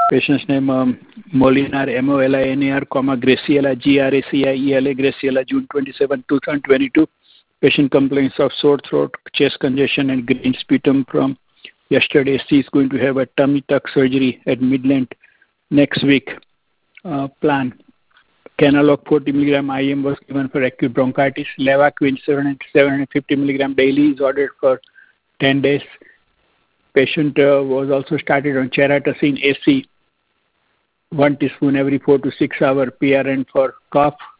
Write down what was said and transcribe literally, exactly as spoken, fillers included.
Patient's name um, Molinar, M O L I N A R, comma, Graciela, G R A C I E L A, Graciela, June twenty-seventh, twenty twenty-two. Patient complains of sore throat, chest congestion, and green sputum from yesterday. She is going to have a tummy tuck surgery at Midland next week. Uh, plan. Kenalog forty milligram I M was given for acute bronchitis. Levaquin seven hundred fifty milligram daily is ordered for ten days. Patient uh, was also started on Cheratacine A C, one teaspoon every four to six hours, P R N for cough.